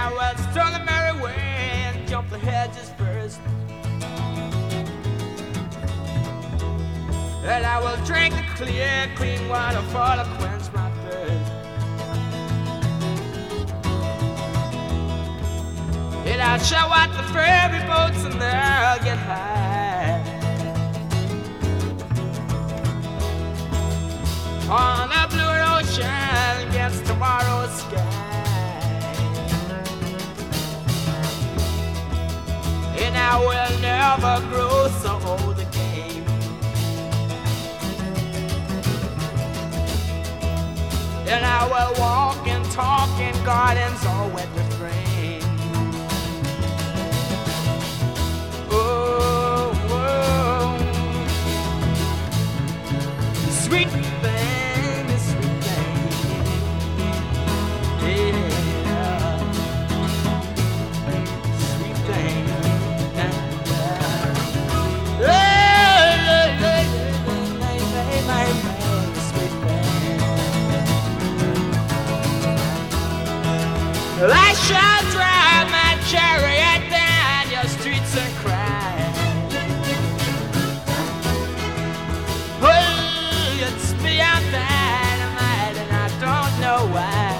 I will stroll the merry way and jump the hedges first. And I will drink the clear, clean water for to quench my thirst. And I'll show out the ferry boats and they'll get high on the blue ocean against tomorrow's sky. And I will never grow so old again. And I will walk and talk in gardens all wet with rain. Oh, oh. Sweet thing, sweet thing. Yeah. Sweet thing. I shall drive my chariot down your streets and cry. Oh, it's beyond dynamite and I don't know why.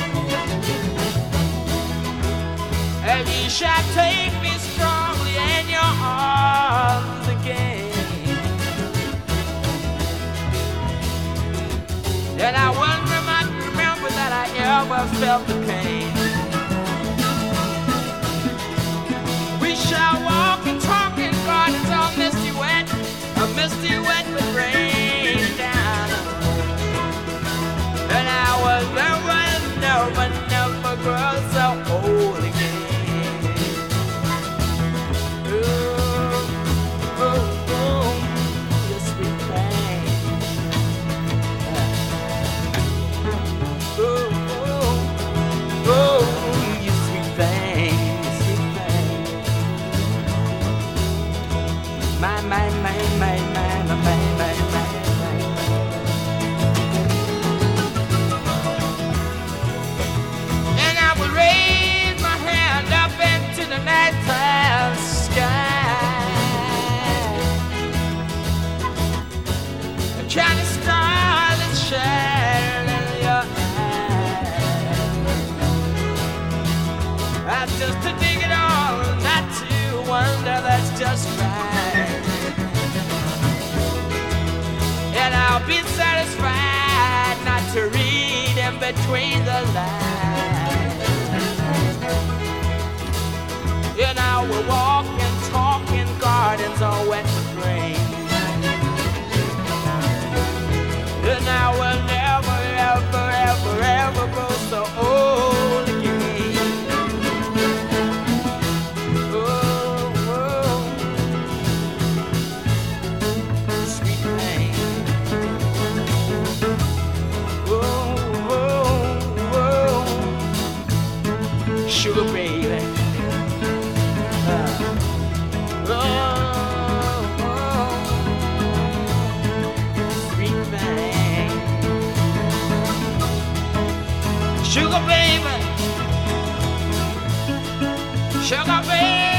And you shall take me strongly in your arms again. And I wonder, might remember that I ever felt the pain. We shall walk and talk in gardens all misty wet with rain down. And I will never grow so old again. Ooh, ooh, ooh, you sweet thing. Ooh, ooh, ooh, you sweet thing. My. And I will raise my hand up into the nighttime sky. A China star that shines in your eyes. That's just to dig it all, not to wonder, that's just right. And I'll be satisfied not to read in between the lines. And I will walk and talk in gardens all wet with rain. And I will never grow so old again. Oh, oh. Sweet thing. Sugar baby. Sweet thing. Sugar baby. Sugar baby.